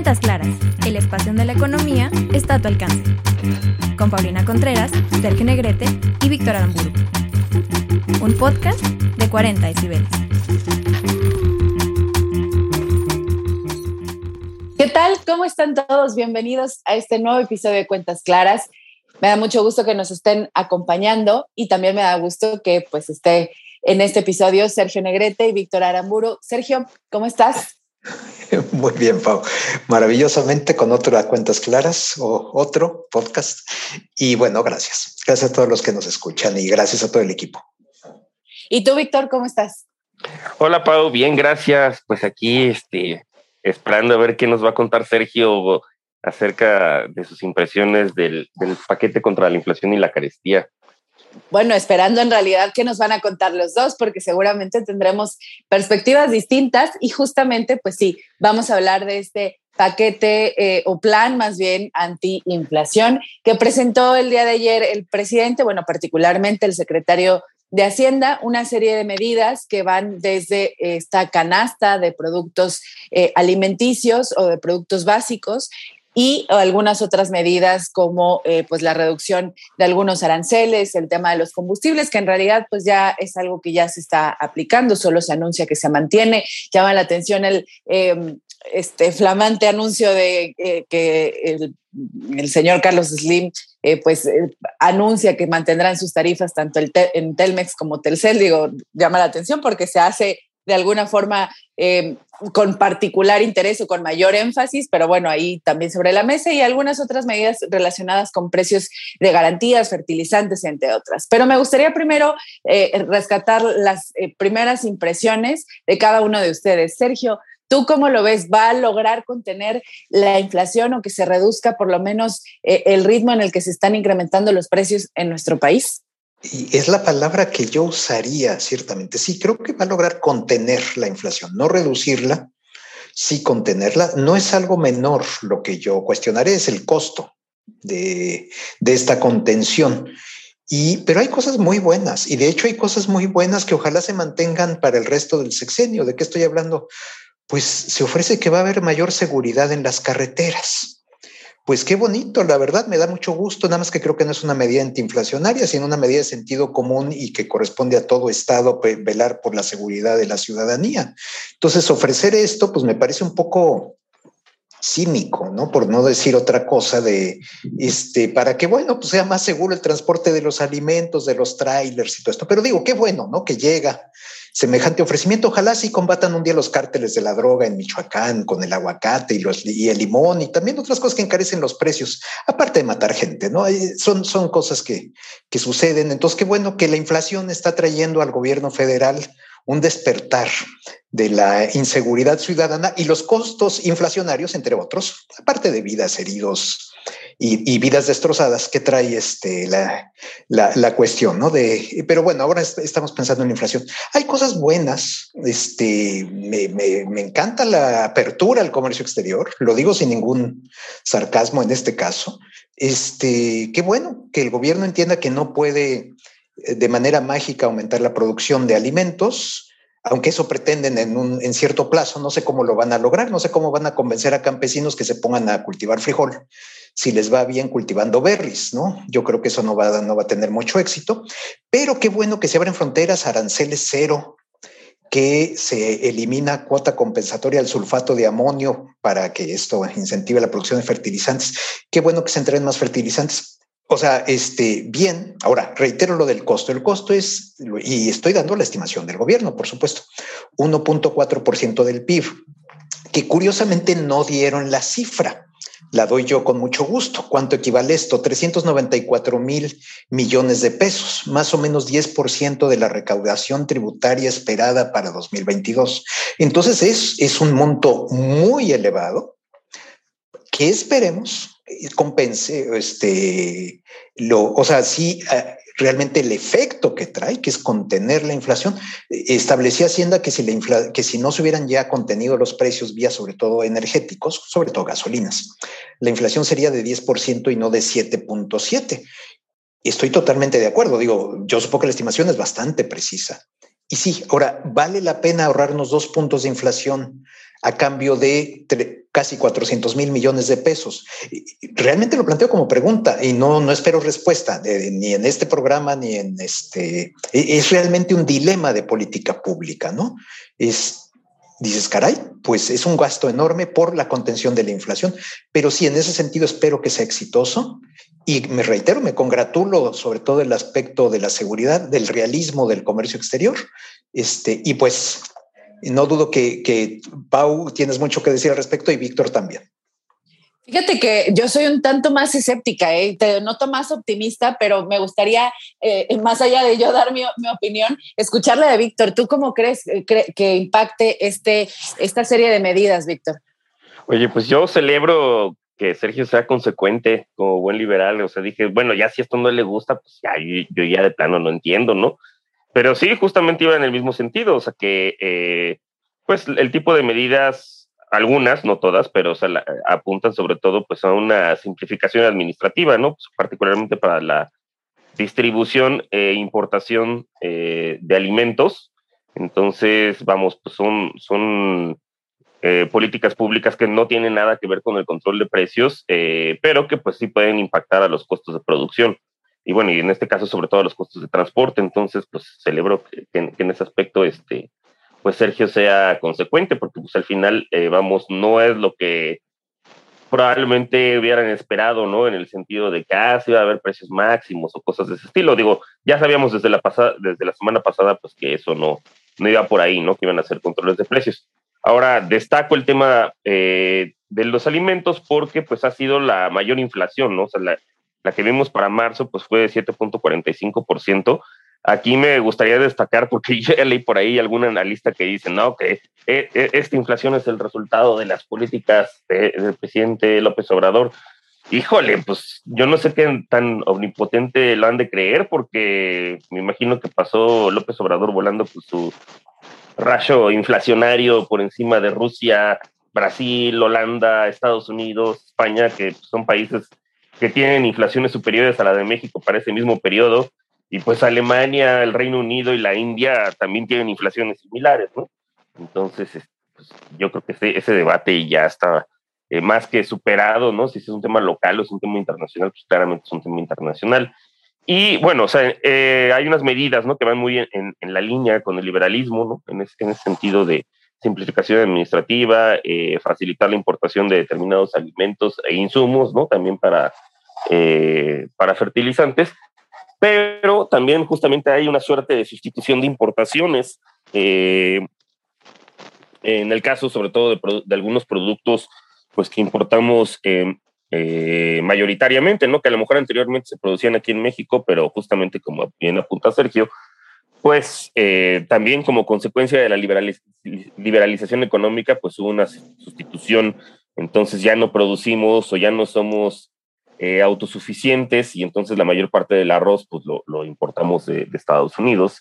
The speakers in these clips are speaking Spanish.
Cuentas Claras, el espacio donde la economía está a tu alcance. Con Paulina Contreras, Sergio Negrete y Víctor Aramburu. Un podcast de 40 decibeles. ¿Qué tal? ¿Cómo están todos? Bienvenidos a este nuevo episodio de Cuentas Claras. Me da mucho gusto que nos estén acompañando y también me da gusto que pues esté en este episodio Sergio Negrete y Víctor Aramburu. Sergio, ¿cómo estás? Muy bien, Pau. Maravillosamente con otro a Cuentas Claras o otro podcast. Y bueno, gracias. Gracias a todos los que nos escuchan y gracias a todo el equipo. ¿Y tú, Víctor, cómo estás? Hola, Pau. Bien, gracias. Pues aquí esperando a ver qué nos va a contar Sergio acerca de sus impresiones del paquete contra la inflación y la carestía. Bueno, esperando en realidad que nos van a contar los dos, porque seguramente tendremos perspectivas distintas y justamente, pues sí, vamos a hablar de este paquete o plan más bien antiinflación que presentó el día de ayer el presidente, bueno, particularmente el secretario de Hacienda, una serie de medidas que van desde esta canasta de productos alimenticios o de productos básicos y algunas otras medidas como pues la reducción de algunos aranceles, el tema de los combustibles, que en realidad pues ya es algo que ya se está aplicando, solo se anuncia que se mantiene. Llama la atención el flamante anuncio de que el señor Carlos Slim anuncia que mantendrán sus tarifas tanto en Telmex como Telcel. Digo, llama la atención porque se hace de alguna forma con particular interés o con mayor énfasis, pero bueno, ahí también sobre la mesa y algunas otras medidas relacionadas con precios de garantías, fertilizantes, entre otras. Pero me gustaría primero rescatar las primeras impresiones de cada uno de ustedes. Sergio, ¿tú cómo lo ves? ¿Va a lograr contener la inflación o que se reduzca por lo menos el ritmo en el que se están incrementando los precios en nuestro país? Y es la palabra que yo usaría, ciertamente. Sí, creo que va a lograr contener la inflación, no reducirla, sí contenerla. No es algo menor. Lo que yo cuestionaré es el costo de esta contención. Pero hay cosas muy buenas y de hecho hay cosas muy buenas que ojalá se mantengan para el resto del sexenio. ¿De qué estoy hablando? Pues se ofrece que va a haber mayor seguridad en las carreteras. Pues qué bonito, la verdad, me da mucho gusto, nada más que creo que no es una medida antiinflacionaria, sino una medida de sentido común y que corresponde a todo Estado velar por la seguridad de la ciudadanía. Entonces, ofrecer esto, pues me parece un poco cínico, ¿no? Por no decir otra cosa para que, bueno, pues sea más seguro el transporte de los alimentos, de los trailers y todo esto. Pero digo, qué bueno, ¿no? Que llega semejante ofrecimiento. Ojalá sí combatan un día los cárteles de la droga en Michoacán con el aguacate y el limón y también otras cosas que encarecen los precios, aparte de matar gente, ¿no? Son cosas que suceden. Entonces, qué bueno que la inflación está trayendo al gobierno federal un despertar de la inseguridad ciudadana y los costos inflacionarios, entre otros, aparte de vidas heridos y vidas destrozadas que trae la cuestión, ¿no? Pero bueno, ahora estamos pensando en la inflación. Hay cosas buenas. Me encanta la apertura al comercio exterior. Lo digo sin ningún sarcasmo en este caso. Qué bueno que el gobierno entienda que no puede de manera mágica aumentar la producción de alimentos, aunque eso pretenden en cierto plazo. No sé cómo lo van a lograr, no sé cómo van a convencer a campesinos que se pongan a cultivar frijol, si les va bien cultivando berries, ¿no? Yo creo que eso no va a tener mucho éxito, pero qué bueno que se abren fronteras, aranceles cero, que se elimina cuota compensatoria al sulfato de amonio para que esto incentive la producción de fertilizantes. Qué bueno que se entreguen más fertilizantes. O sea, bien. Ahora, reitero lo del costo. El costo es, y estoy dando la estimación del gobierno, por supuesto, 1.4% del PIB, que curiosamente no dieron la cifra. La doy yo con mucho gusto. ¿Cuánto equivale esto? 394,000 millones de pesos, más o menos 10% de la recaudación tributaria esperada para 2022. Entonces es un monto muy elevado que esperemos compense realmente el efecto que trae, que es contener la inflación. Establecía Hacienda que si no se hubieran ya contenido los precios vía sobre todo energéticos, sobre todo gasolinas, la inflación sería de 10% y no de 7.7%. Estoy totalmente de acuerdo. Digo, yo supongo que la estimación es bastante precisa. Y sí, ahora, ¿vale la pena ahorrarnos 2 puntos de inflación a cambio de casi 400,000 millones de pesos. Realmente lo planteo como pregunta y no espero respuesta ni en este programa ni en este. Es realmente un dilema de política pública, ¿no? Dices, caray, pues es un gasto enorme por la contención de la inflación, pero sí, en ese sentido espero que sea exitoso y me reitero, me congratulo sobre todo el aspecto de la seguridad, del realismo del comercio exterior, y pues no dudo que Pau tienes mucho que decir al respecto y Víctor también. Fíjate que yo soy un tanto más escéptica, te noto más optimista, pero me gustaría, más allá de yo dar mi opinión, escucharle de Víctor. ¿Tú cómo crees que impacte esta serie de medidas, Víctor? Oye, pues yo celebro que Sergio sea consecuente como buen liberal. O sea, dije, bueno, ya si esto no le gusta, pues ya yo ya de plano no entiendo, ¿no? Pero sí, justamente iba en el mismo sentido. O sea, que pues el tipo de medidas, algunas, no todas, pero o sea, apuntan sobre todo pues a una simplificación administrativa, ¿no? Pues, particularmente para la distribución e importación de alimentos. Entonces, vamos, pues son políticas públicas que no tienen nada que ver con el control de precios, pero que pues sí pueden impactar a los costos de producción. Y bueno, y en este caso sobre todo a los costos de transporte. Entonces, pues celebro que en ese aspecto pues Sergio sea consecuente, porque pues al final, vamos, no es lo que probablemente hubieran esperado, ¿no? En el sentido de que sí va a haber precios máximos o cosas de ese estilo. Digo, ya sabíamos desde la semana pasada, pues que eso no iba por ahí, ¿no? Que iban a hacer controles de precios. Ahora, destaco el tema de los alimentos porque pues ha sido la mayor inflación, ¿no? O sea, la que vimos para marzo pues fue de 7.45%. Aquí me gustaría destacar, porque yo ya leí por ahí algún analista que dice, no, que esta inflación es el resultado de las políticas del presidente López Obrador. Híjole, pues yo no sé qué tan omnipotente lo han de creer, porque me imagino que pasó López Obrador volando pues, su rayo inflacionario por encima de Rusia, Brasil, Holanda, Estados Unidos, España, que son países que tienen inflaciones superiores a la de México para ese mismo periodo. Y pues Alemania, el Reino Unido y la India también tienen inflaciones similares, ¿no? Entonces, pues, yo creo que ese debate ya está más que superado, ¿no? Si es un tema local o es un tema internacional, pues claramente es un tema internacional. Y bueno, o sea, hay unas medidas, ¿no? Que van muy en la línea con el liberalismo, ¿no? En ese sentido de simplificación administrativa, facilitar la importación de determinados alimentos e insumos, ¿no? También para fertilizantes. Pero también justamente hay una suerte de sustitución de importaciones, en el caso sobre todo de algunos productos pues, que importamos mayoritariamente, ¿no? Que a lo mejor anteriormente se producían aquí en México, pero justamente como bien apunta Sergio, pues también como consecuencia de la liberalización económica, pues hubo una sustitución. Entonces ya no producimos o ya no somos autosuficientes, y entonces la mayor parte del arroz pues lo importamos de Estados Unidos,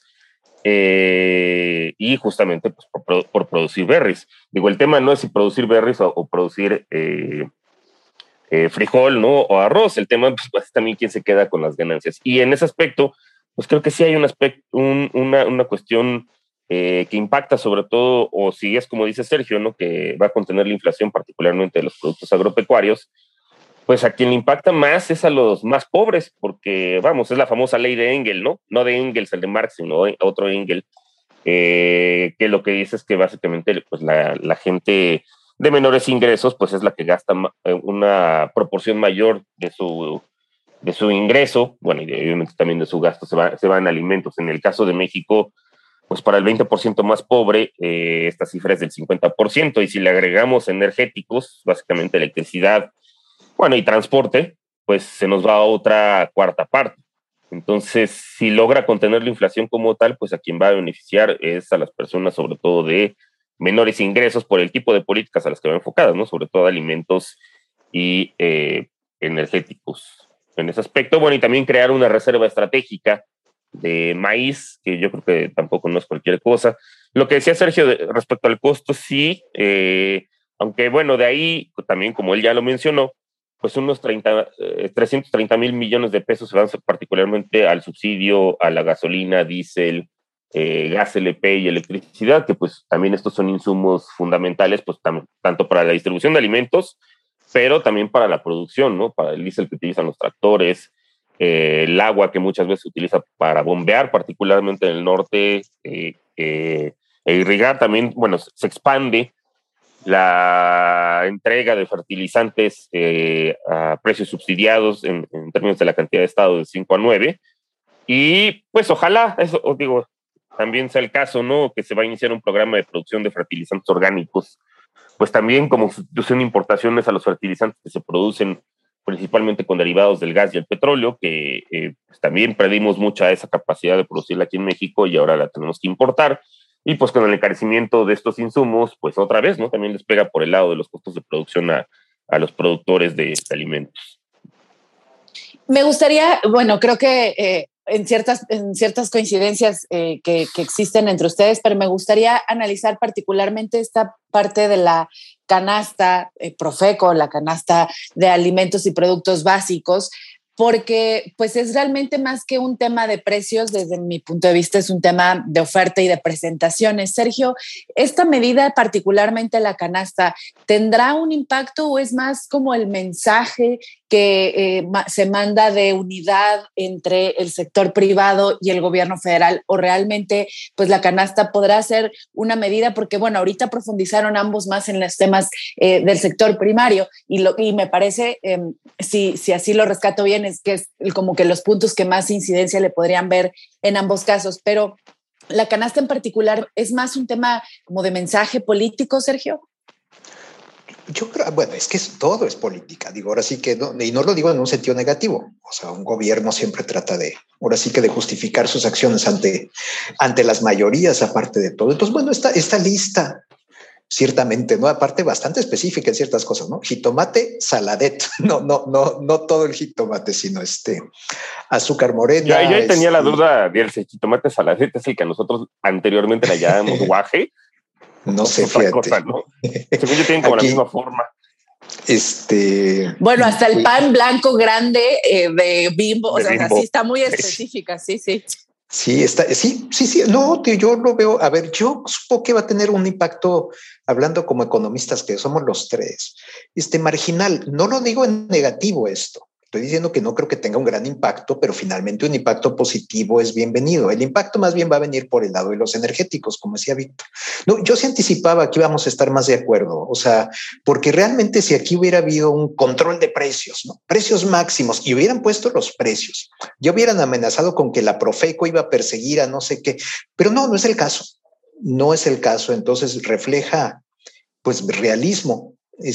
y justamente pues, por producir berries. Digo, el tema no es si producir berries o producir frijol, ¿no? O arroz. El tema pues, es también quién se queda con las ganancias. Y en ese aspecto, pues creo que sí hay una cuestión que impacta sobre todo, o si es como dice Sergio, ¿no? Que va a contener la inflación, particularmente de los productos agropecuarios. Pues a quien le impacta más es a los más pobres, porque, vamos, es la famosa ley de Engels, ¿no? No de Engels, el de Marx, sino otro Engels, que lo que dice es que básicamente pues, la gente de menores ingresos, pues es la que gasta una proporción mayor de su ingreso, bueno, y obviamente también de su gasto se va en alimentos. En el caso de México, pues para el 20% más pobre, esta cifra es del 50%, y si le agregamos energéticos, básicamente electricidad, bueno, y transporte, pues se nos va a otra cuarta parte. Entonces, si logra contener la inflación como tal, pues a quien va a beneficiar es a las personas, sobre todo de menores ingresos, por el tipo de políticas a las que va enfocadas, ¿no? Sobre todo alimentos y energéticos. En ese aspecto, bueno, y también crear una reserva estratégica de maíz, que yo creo que tampoco no es cualquier cosa. Lo que decía Sergio respecto al costo, sí, aunque bueno, de ahí, también como él ya lo mencionó, pues unos 330,000 millones de pesos se van particularmente al subsidio a la gasolina, diésel, gas LP y electricidad, que pues también estos son insumos fundamentales, pues tanto para la distribución de alimentos, pero también para la producción, ¿no? Para el diésel que utilizan los tractores, el agua que muchas veces se utiliza para bombear, particularmente en el norte, e irrigar también, bueno, se expande la entrega de fertilizantes a precios subsidiados en términos de la cantidad de estado de 5 a 9, y pues ojalá, eso os digo, también sea el caso, ¿no? Que se va a iniciar un programa de producción de fertilizantes orgánicos, pues también como sustitución de importaciones a los fertilizantes que se producen principalmente con derivados del gas y el petróleo, que pues también perdimos mucha esa capacidad de producirla aquí en México y ahora la tenemos que importar. Y pues con el encarecimiento de estos insumos, pues otra vez, ¿no? También les pega por el lado de los costos de producción a los productores de alimentos. Me gustaría, bueno, creo que en ciertas coincidencias que existen entre ustedes, pero me gustaría analizar particularmente esta parte de la canasta Profeco, la canasta de alimentos y productos básicos, porque pues es realmente más que un tema de precios, desde mi punto de vista es un tema de oferta y de presentaciones. Sergio, ¿esta medida, particularmente la canasta, tendrá un impacto o es más como el mensaje que se manda de unidad entre el sector privado y el gobierno federal, o realmente pues la canasta podrá ser una medida? Porque bueno, ahorita profundizaron ambos más en los temas del sector primario y me parece, si así lo rescato bien, es que es como que los puntos que más incidencia le podrían ver en ambos casos, pero la canasta en particular es más un tema como de mensaje político, Sergio. Yo creo, bueno, es que todo es política, digo, ahora sí que, no, y no lo digo en un sentido negativo, o sea, un gobierno siempre trata de, ahora sí que de justificar sus acciones ante las mayorías, aparte de todo. Entonces, bueno, esta lista, ciertamente, ¿no? Aparte bastante específica en ciertas cosas, ¿no? Jitomate, saladet, no todo el jitomate, sino azúcar morena. Yo ahí tenía la duda del jitomate saladet, es el que nosotros anteriormente le llamábamos guaje. No sé, fíjate. Cosa, ¿no? Según yo tienen como aquí, la misma forma. Bueno, hasta el pan blanco grande de Bimbo, o sea, sí está muy específica, sí. Sí, sí. No, tío, yo lo veo. A ver, yo supongo que va a tener un impacto, hablando como economistas que somos los tres, marginal. No lo digo en negativo esto. Estoy diciendo que no creo que tenga un gran impacto, pero finalmente un impacto positivo es bienvenido. El impacto más bien va a venir por el lado de los energéticos, como decía Víctor. No, yo sí anticipaba que íbamos a estar más de acuerdo, o sea, porque realmente si aquí hubiera habido un control de precios, ¿no? Precios máximos, y hubieran puesto los precios, ya hubieran amenazado con que la Profeco iba a perseguir a no sé qué, pero no es el caso. No es el caso, entonces refleja pues realismo.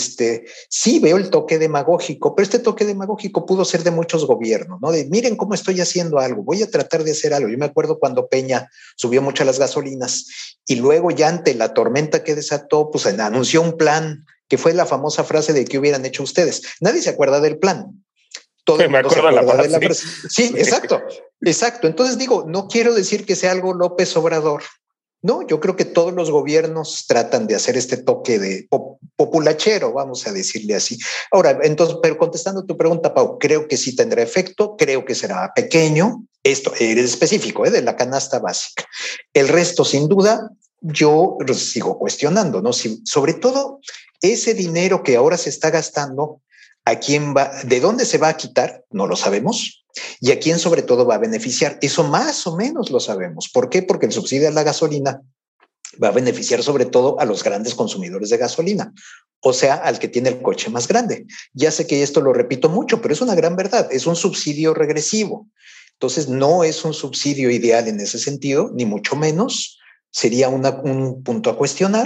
Sí veo el toque demagógico, pero este toque demagógico pudo ser de muchos gobiernos, ¿no? De miren cómo estoy haciendo algo, voy a tratar de hacer algo. Yo me acuerdo cuando Peña subió mucho las gasolinas y luego ya ante la tormenta que desató, pues anunció un plan que fue la famosa frase de ¿qué hubieran hecho ustedes? Nadie se acuerda del plan. Todo el mundo se acuerda de la frase. Sí, exacto. Entonces digo, no quiero decir que sea algo López Obrador. No, yo creo que todos los gobiernos tratan de hacer este toque de populachero, vamos a decirle así. Ahora, entonces, pero contestando tu pregunta, Pau, creo que sí tendrá efecto, creo que será pequeño. Esto es específico, de la canasta básica. El resto, sin duda, yo sigo cuestionando, ¿no? Si, sobre todo, ese dinero que ahora se está gastando, ¿a quién va? ¿De dónde se va a quitar? No lo sabemos. ¿Y a quién sobre todo va a beneficiar? Eso más o menos lo sabemos. ¿Por qué? Porque el subsidio a la gasolina va a beneficiar sobre todo a los grandes consumidores de gasolina, o sea, al que tiene el coche más grande. Ya sé que esto lo repito mucho, pero es una gran verdad. Es un subsidio regresivo. Entonces, no es un subsidio ideal en ese sentido, ni mucho menos. Sería un punto a cuestionar,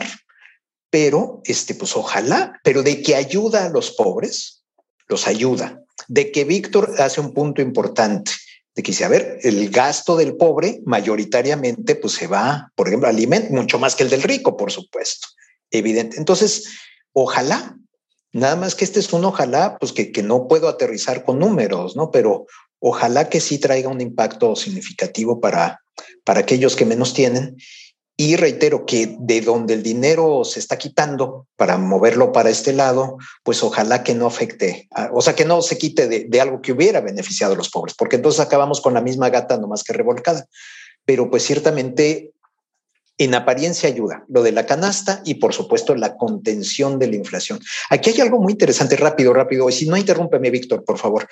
pero pues ojalá, pero de que ayuda a los pobres, los ayuda. De que Víctor hace un punto importante, de que dice, a ver, el gasto del pobre mayoritariamente pues se va, por ejemplo, alimento, mucho más que el del rico, por supuesto, evidente. Entonces, ojalá, nada más que es un ojalá, pues que no puedo aterrizar con números, ¿no? Pero ojalá que sí traiga un impacto significativo para aquellos que menos tienen. Y reitero que de donde el dinero se está quitando para moverlo para este lado, pues ojalá que no afecte, o sea, que no se quite de algo que hubiera beneficiado a los pobres, porque entonces acabamos con la misma gata, nomás que revolcada. pero pues ciertamente en apariencia ayuda, lo de la canasta y por supuesto la contención de la inflación. Aquí hay algo muy interesante, rápido, y si no, interrúmpeme, Víctor, por favor.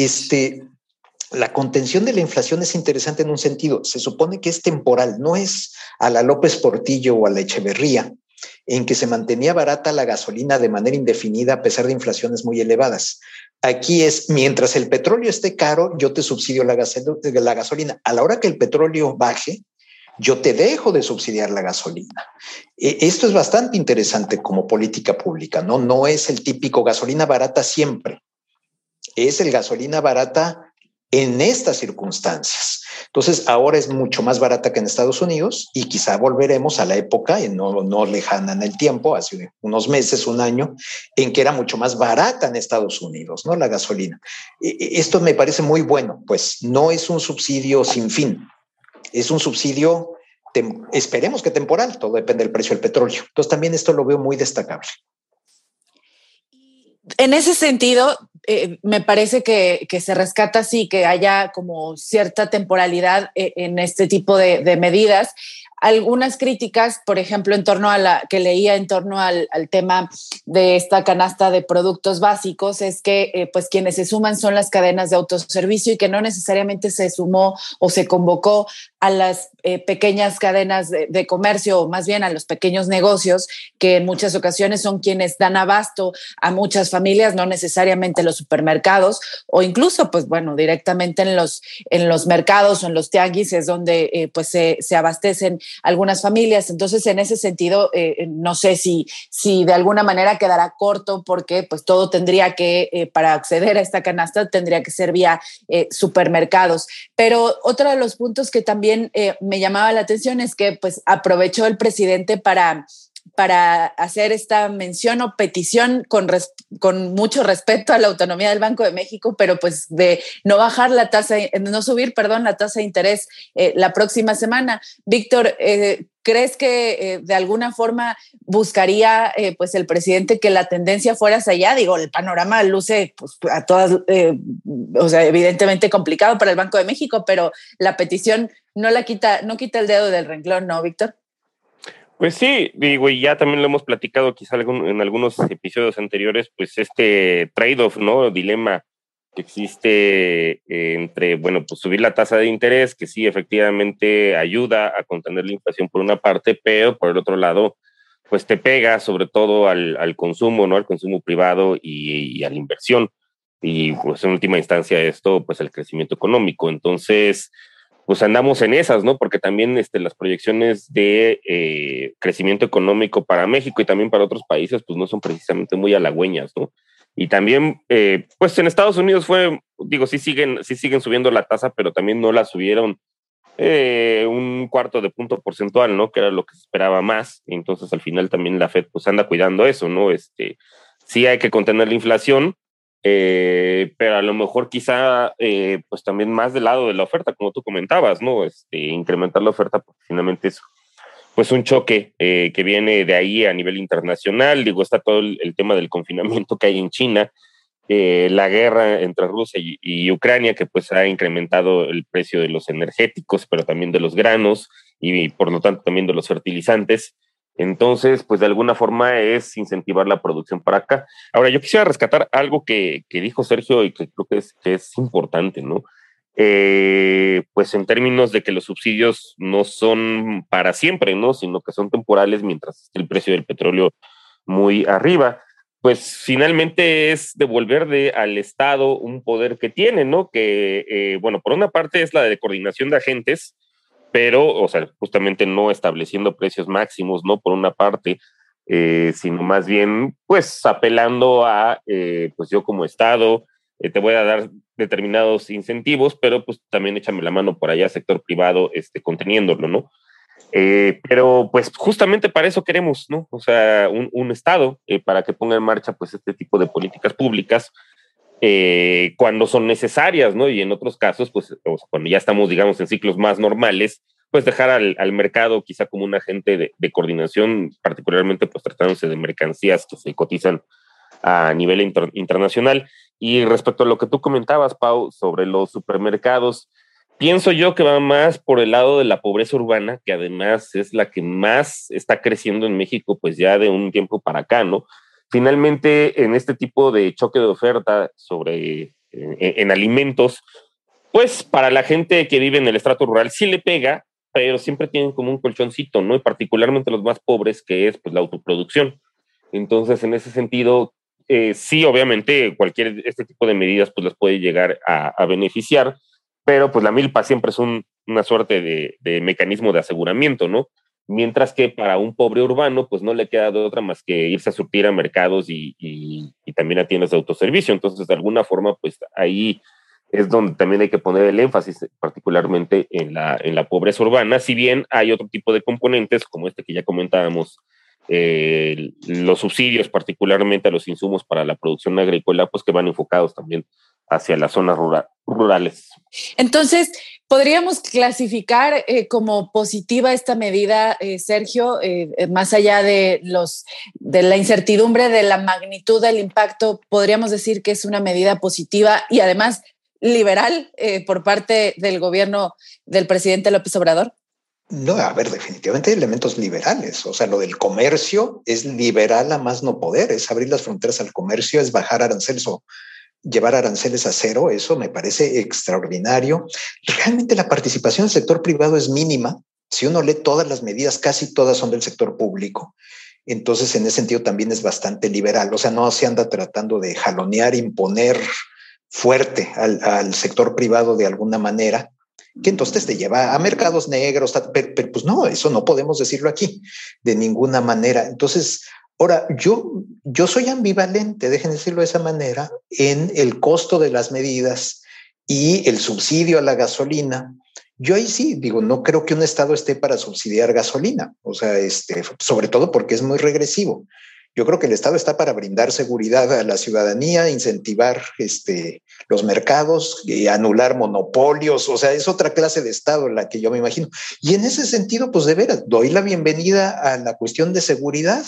La contención de la inflación es interesante en un sentido, se supone que es temporal, no es a la López Portillo o a la Echeverría, en que se mantenía barata la gasolina de manera indefinida a pesar de inflaciones muy elevadas. Aquí es, mientras el petróleo esté caro, yo te subsidio la gasolina. A la hora que el petróleo baje, yo te dejo de subsidiar la gasolina. Esto es bastante interesante como política pública, ¿no? No es el típico gasolina barata siempre, es el gasolina barata en estas circunstancias. Entonces, ahora es mucho más barata que en Estados Unidos y quizá volveremos a la época, no lejana en el tiempo, hace unos meses, un año, en que era mucho más barata en Estados Unidos, ¿no? La gasolina. Esto me parece muy bueno, pues no es un subsidio sin fin, es un subsidio, esperemos que temporal, todo depende del precio del petróleo. Entonces, también esto lo veo muy destacable. En ese sentido, me parece que se rescata así, que haya como cierta temporalidad en este tipo de medidas. Algunas críticas, por ejemplo, en torno a que leía en torno al tema de esta canasta de productos básicos, es que pues quienes se suman son las cadenas de autoservicio y que no necesariamente se sumó o se convocó a las pequeñas cadenas de comercio, o más bien a los pequeños negocios, que en muchas ocasiones son quienes dan abasto a muchas familias, no necesariamente los supermercados, o incluso, pues bueno, directamente en los mercados o en los tianguis es donde pues se abastecen algunas familias. Entonces, en ese sentido, no sé si de alguna manera quedará corto, porque pues todo tendría que, para acceder a esta canasta, tendría que ser vía supermercados. Pero otro de los puntos que también me llamaba la atención es que pues aprovechó el presidente para hacer esta mención o petición con mucho respeto a la autonomía del Banco de México, pero pues de no subir la tasa de interés la próxima semana. Víctor, ¿crees que de alguna forma buscaría pues el presidente que la tendencia fuera hacia allá? Digo, el panorama luce pues, a todas, o sea, evidentemente complicado para el Banco de México, pero la petición no quita el dedo del renglón, ¿no, Víctor? Pues sí, digo, y ya también lo hemos platicado quizá en algunos episodios anteriores, pues este trade-off, ¿no? Dilema que existe entre, bueno, pues subir la tasa de interés, que sí, efectivamente ayuda a contener la inflación por una parte, pero por el otro lado, pues te pega sobre todo al consumo, ¿no? Al consumo privado y a la inversión. Y pues en última instancia esto, pues el crecimiento económico. Entonces, pues andamos en esas, ¿no? Porque también las proyecciones de crecimiento económico para México y también para otros países, pues no son precisamente muy halagüeñas, ¿no? Y también, pues en Estados Unidos sí siguen subiendo la tasa, pero también no la subieron un cuarto de punto porcentual, ¿no? Que era lo que se esperaba más. Entonces, al final también la Fed, pues anda cuidando eso, ¿no? Sí hay que contener la inflación, pero a lo mejor quizá pues también más del lado de la oferta, como tú comentabas, ¿no? Incrementar la oferta, porque finalmente es pues un choque que viene de ahí a nivel internacional. Digo, está todo el tema del confinamiento que hay en China, la guerra entre Rusia y Ucrania, que pues ha incrementado el precio de los energéticos, pero también de los granos y por lo tanto también de los fertilizantes. Entonces, pues de alguna forma es incentivar la producción para acá. Ahora, yo quisiera rescatar algo que dijo Sergio y que creo que es importante, ¿no? Pues en términos de que los subsidios no son para siempre, ¿no? Sino que son temporales mientras esté el precio del petróleo muy arriba. Pues finalmente es devolverle al Estado un poder que tiene, ¿no? Que, bueno, por una parte es la de coordinación de agentes, pero, o sea, justamente no estableciendo precios máximos, ¿no? Por una parte, sino más bien, pues, apelando a, pues, yo como Estado, te voy a dar determinados incentivos, pero, pues, también échame la mano por allá, sector privado, conteniéndolo, ¿no? Pero, pues, justamente para eso queremos, ¿no? O sea, un Estado para que ponga en marcha, pues, este tipo de políticas públicas, cuando son necesarias, ¿no? Y en otros casos, pues, o sea, cuando ya estamos, digamos, en ciclos más normales, pues dejar al mercado quizá como un agente de coordinación, particularmente pues tratándose de mercancías que se cotizan a nivel internacional. Y respecto a lo que tú comentabas, Pau, sobre los supermercados, Pienso yo que va más por el lado de la pobreza urbana, que además es la que más está creciendo en México, pues ya de un tiempo para acá, ¿no? Finalmente, en este tipo de choque de oferta en alimentos, pues para la gente que vive en el estrato rural sí le pega, pero siempre tienen como un colchoncito, ¿no? Y particularmente los más pobres, que es pues la autoproducción. Entonces, en ese sentido, sí, obviamente, este tipo de medidas pues les puede llegar a beneficiar, pero pues la milpa siempre es una suerte de mecanismo de aseguramiento, ¿no? Mientras que para un pobre urbano, pues no le queda de otra más que irse a surtir a mercados y también a tiendas de autoservicio. Entonces, de alguna forma, pues ahí es donde también hay que poner el énfasis, particularmente en la pobreza urbana, si bien hay otro tipo de componentes, como este que ya comentábamos, los subsidios, particularmente a los insumos para la producción agrícola, pues que van enfocados también hacia las zonas rurales. Entonces, ¿podríamos clasificar como positiva esta medida, Sergio, más allá de la incertidumbre de la magnitud del impacto? ¿Podríamos decir que es una medida positiva y además liberal por parte del gobierno del presidente López Obrador? No, a ver, definitivamente hay elementos liberales. O sea, lo del comercio es liberal a más no poder, es abrir las fronteras al comercio, es bajar aranceles o llevar aranceles a cero. Eso me parece extraordinario. Realmente la participación del sector privado es mínima. Si uno lee todas las medidas, casi todas son del sector público. Entonces, en ese sentido también es bastante liberal. O sea, no se anda tratando de jalonear, imponer fuerte al sector privado de alguna manera, que entonces te lleva a mercados negros, pero pues no, eso no podemos decirlo aquí de ninguna manera. Entonces, ahora, yo soy ambivalente, déjenme decirlo de esa manera, en el costo de las medidas y el subsidio a la gasolina. Yo ahí sí digo, no creo que un estado esté para subsidiar gasolina, o sea, sobre todo porque es muy regresivo. Yo creo que el Estado está para brindar seguridad a la ciudadanía, incentivar los mercados, anular monopolios, o sea, es otra clase de Estado la que yo me imagino. Y en ese sentido, pues de veras, doy la bienvenida a la cuestión de seguridad.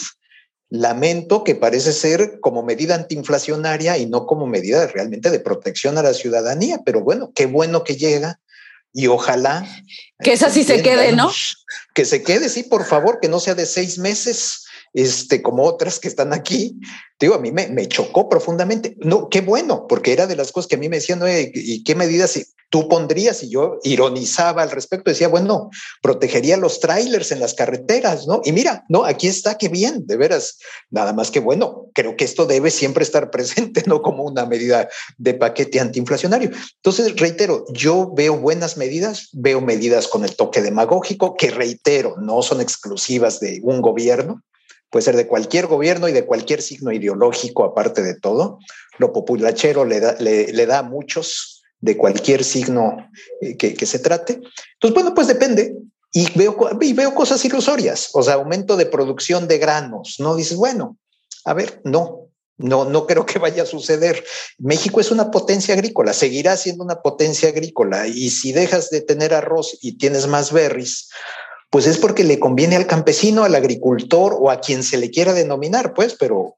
Lamento que parece ser como medida antiinflacionaria y no como medida realmente de protección a la ciudadanía, pero bueno, qué bueno que llega y ojalá... Que esa sí se quede, ¿no? Que se quede, sí, por favor, que no sea de 6 meses. Como otras que están aquí, digo, a mí me chocó profundamente. No, qué bueno, porque era de las cosas que a mí me decían, ¿no? ¿Y qué medidas tú pondrías? Y yo ironizaba al respecto, decía, bueno, protegería los trailers en las carreteras, ¿no? Y mira, no, aquí está, qué bien, de veras, nada más que bueno, creo que esto debe siempre estar presente, no como una medida de paquete antiinflacionario. Entonces, reitero, yo veo buenas medidas, veo medidas con el toque demagógico, que reitero, no son exclusivas de un gobierno, puede ser de cualquier gobierno y de cualquier signo ideológico, aparte de todo. Lo populachero le da a muchos de cualquier signo que se trate. Entonces, bueno, pues depende. Y veo cosas ilusorias, o sea, aumento de producción de granos, ¿no? Dices, bueno, a ver, no creo que vaya a suceder. México es una potencia agrícola, seguirá siendo una potencia agrícola, y si dejas de tener arroz y tienes más berries, pues es porque le conviene al campesino, al agricultor o a quien se le quiera denominar, pues, pero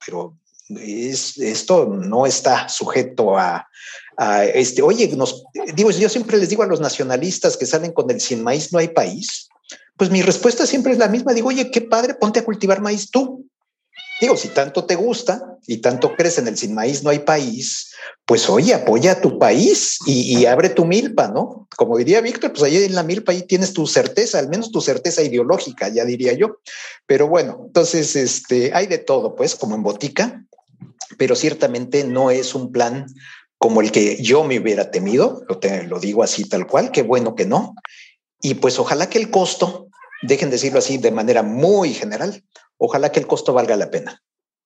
esto no está sujeto a oye, yo siempre les digo a los nacionalistas que salen con el sin maíz no hay país, pues mi respuesta siempre es la misma, digo, oye, qué padre, ponte a cultivar maíz tú. Digo, si tanto te gusta y tanto crees en el sin maíz no hay país, pues oye, apoya a tu país y abre tu milpa, ¿no? Como diría Víctor, pues ahí en la milpa ahí tienes tu certeza, al menos tu certeza ideológica, ya diría yo. Pero bueno, entonces hay de todo, pues, como en botica, pero ciertamente no es un plan como el que yo me hubiera temido, lo digo así tal cual, qué bueno que no. Y pues ojalá que el costo, dejen decirlo así de manera muy general, ojalá que el costo valga la pena.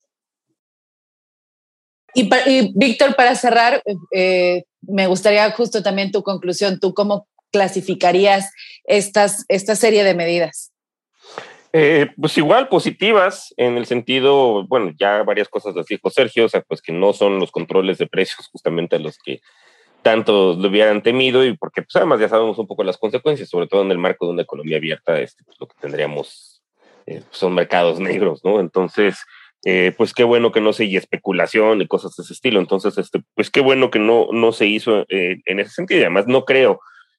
Y Víctor, para cerrar, me gustaría justo también tu conclusión. ¿Tú cómo clasificarías esta serie de medidas? Pues igual positivas en el sentido, bueno, ya varias cosas las dijo Sergio, o sea, pues que no son los controles de precios justamente los que tanto lo hubieran temido, y porque pues además ya sabemos un poco las consecuencias, sobre todo en el marco de una economía abierta, pues, lo que tendríamos son mercados negros, ¿no? Entonces, pues qué bueno que no se y especulación y cosas de ese estilo. Entonces, pues qué bueno que no se hizo en ese sentido. Y además no creo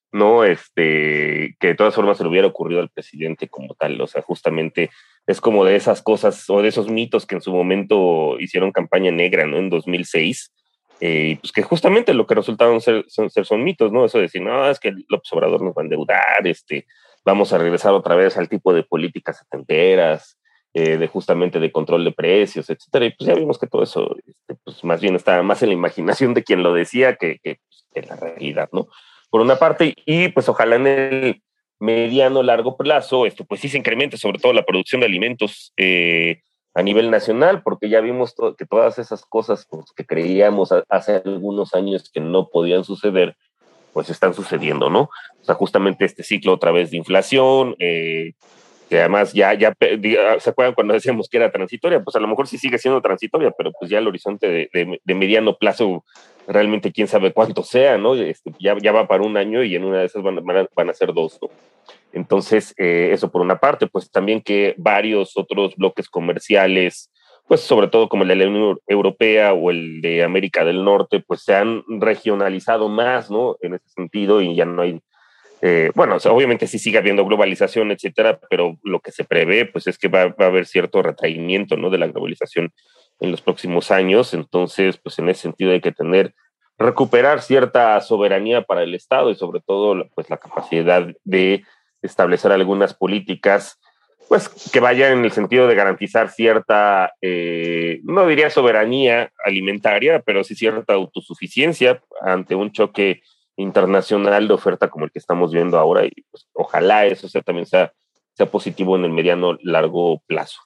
¿no? Que de todas formas se le hubiera ocurrido al presidente como tal. O sea, justamente es como de esas cosas o de esos mitos que en su momento hicieron campaña negra, ¿no? En 2006. Pues que justamente lo que resultaron son mitos, ¿no? Eso de decir, no, es que López Obrador nos va a endeudar, vamos a regresar otra vez al tipo de políticas setenteras, de justamente de control de precios, etcétera. Y pues ya vimos que todo eso, pues más bien está más en la imaginación de quien lo decía que en la realidad, ¿no? Por una parte, y pues ojalá en el mediano largo plazo, pues sí se incremente sobre todo la producción de alimentos a nivel nacional, porque ya vimos que todas esas cosas pues, que creíamos hace algunos años que no podían suceder, pues están sucediendo, ¿no? O sea, justamente este ciclo otra vez de inflación, que además ¿se acuerdan cuando decíamos que era transitoria? Pues a lo mejor sí sigue siendo transitoria, pero pues ya el horizonte de mediano plazo, realmente quién sabe cuánto sea, ¿no? Ya va para un año y en una de esas van a ser 2, ¿no? Entonces, eso por una parte, pues también que varios otros bloques comerciales, pues sobre todo como el de la Unión Europea o el de América del Norte, pues se han regionalizado más, ¿no? En ese sentido, y ya no hay, bueno, o sea, obviamente sí sigue habiendo globalización, etcétera, pero lo que se prevé, pues es que va a haber cierto retraimiento, ¿no? De la globalización en los próximos años. Entonces, pues en ese sentido hay que recuperar cierta soberanía para el Estado y sobre todo, pues la capacidad de establecer algunas políticas, pues que vayan en el sentido de garantizar cierta, no diría soberanía alimentaria, pero sí cierta autosuficiencia ante un choque internacional de oferta como el que estamos viendo ahora, y pues ojalá eso también sea positivo en el mediano largo plazo.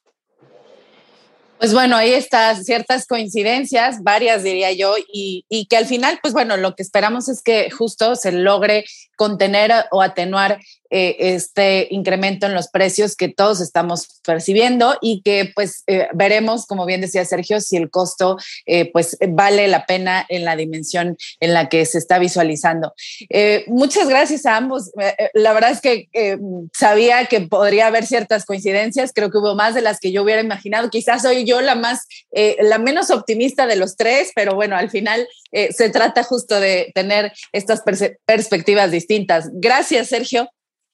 Pues bueno, ahí están ciertas coincidencias, varias diría yo, y que al final, pues bueno, lo que esperamos es que justo se logre contener o atenuar este incremento en los precios que todos estamos percibiendo y que pues veremos, como bien decía Sergio, si el costo pues vale la pena en la dimensión en la que se está visualizando. Muchas gracias a ambos. La verdad es que sabía que podría haber ciertas coincidencias, creo que hubo más de las que yo hubiera imaginado. Quizás soy yo la menos optimista de los tres, pero bueno, al final se trata justo de tener estas perspectivas distintas. Gracias, Sergio.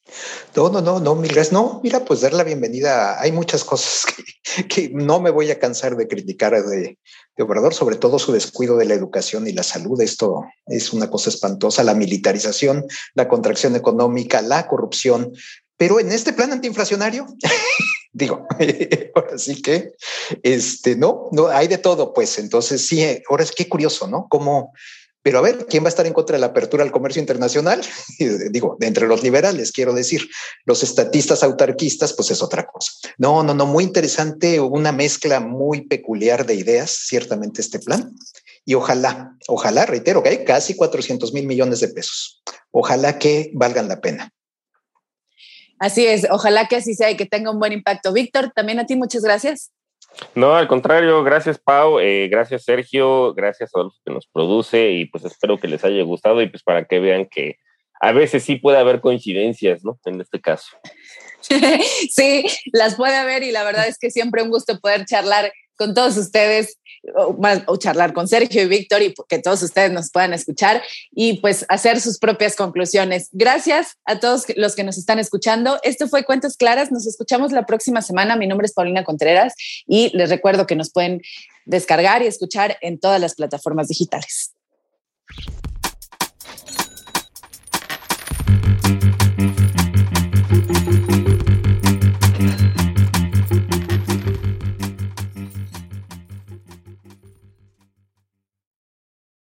No, mil gracias. No, mira, pues dar la bienvenida. Hay muchas cosas que no me voy a cansar de criticar de Obrador, sobre todo su descuido de la educación y la salud. Esto es una cosa espantosa, la militarización, la contracción económica, la corrupción. Pero en este plan antiinflacionario, digo, ahora sí que, no, hay de todo, pues. Entonces, sí, ahora es que curioso, ¿no? Pero a ver, ¿quién va a estar en contra de la apertura al comercio internacional? Digo, entre los liberales, quiero decir, los estatistas autarquistas, pues es otra cosa. No, muy interesante, una mezcla muy peculiar de ideas, ciertamente este plan. Y ojalá, reitero, que hay casi 400,000 millones de pesos. Ojalá que valgan la pena. Así es, ojalá que así sea y que tenga un buen impacto. Víctor, también a ti muchas gracias. No, al contrario, gracias Pau, gracias Sergio, gracias a Adolfo que nos produce y pues espero que les haya gustado y pues para que vean que a veces sí puede haber coincidencias, ¿no? En este caso. Sí, las puede haber y la verdad es que siempre un gusto poder charlar con todos ustedes o charlar con Sergio y Víctor y que todos ustedes nos puedan escuchar y pues hacer sus propias conclusiones. Gracias a todos los que nos están escuchando. Esto fue Cuentas Claras. Nos escuchamos la próxima semana. Mi nombre es Paulina Contreras y les recuerdo que nos pueden descargar y escuchar en todas las plataformas digitales.